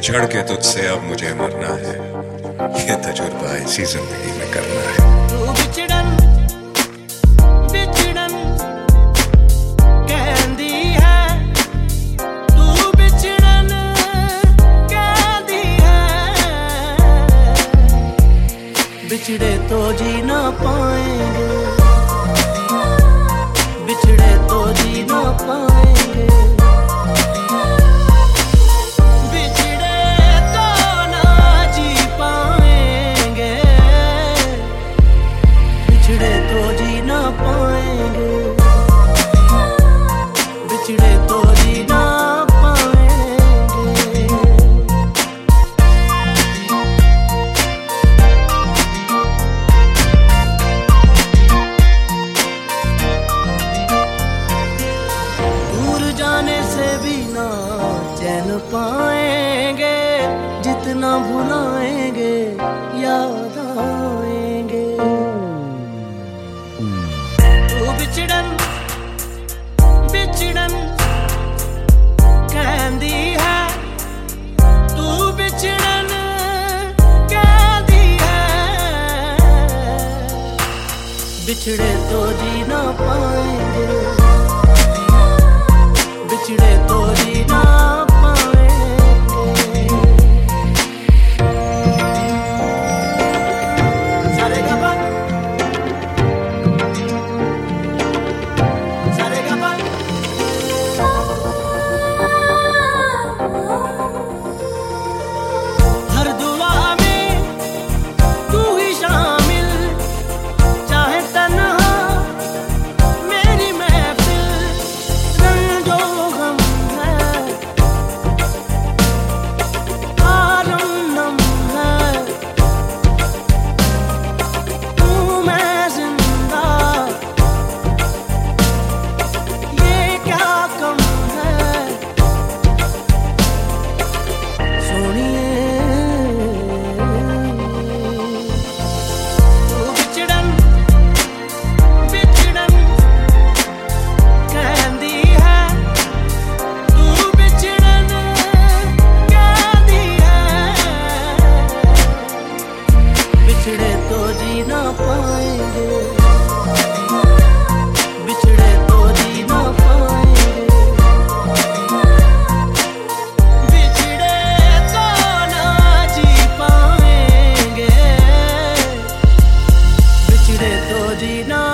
बिछड़ के तुझसे अब मुझे मरना है, ये तजुर्बा इसी जिंदगी में करना है। तू बिछड़न बिछड़न कहंदी है, तू बिछड़न कहंदी है, बिछड़े तो जी ना पाएंगे, बिछड़े तो जी ना पाएंगे, बिछड़े तो ना जी पाएंगे, बिछड़े तो जी ना पाएंगे, बिछड़े तो जी ना पाएंगे। दूर जाने से भी ना चैन पाएंगे, जितना भुलाएंगे याद आएंगे। तू बिछड़न बिछड़न कहंदी है, तू बिछड़न कहंदी है, बिछड़े तो जी ना पाएंगे, बिछड़े तो जी ना पाएंगे। सारेगामा सारेगामा हर दुआ में तू ही शामिल, चाहे तन्हा मेरी महफिल, रंजो गम है आरम है, तू मैं जिंदा, ये क्या कम है सोनिए। तू बिछड़न बिछड़न कहंदी है, तू बिछड़न कहंदी है, बिछड़े तो जी ना पाएंगे, बिछड़े तो जी ना पाएंगे, बिछड़े तो ना जी पाएंगे, बिछड़े तो जी ना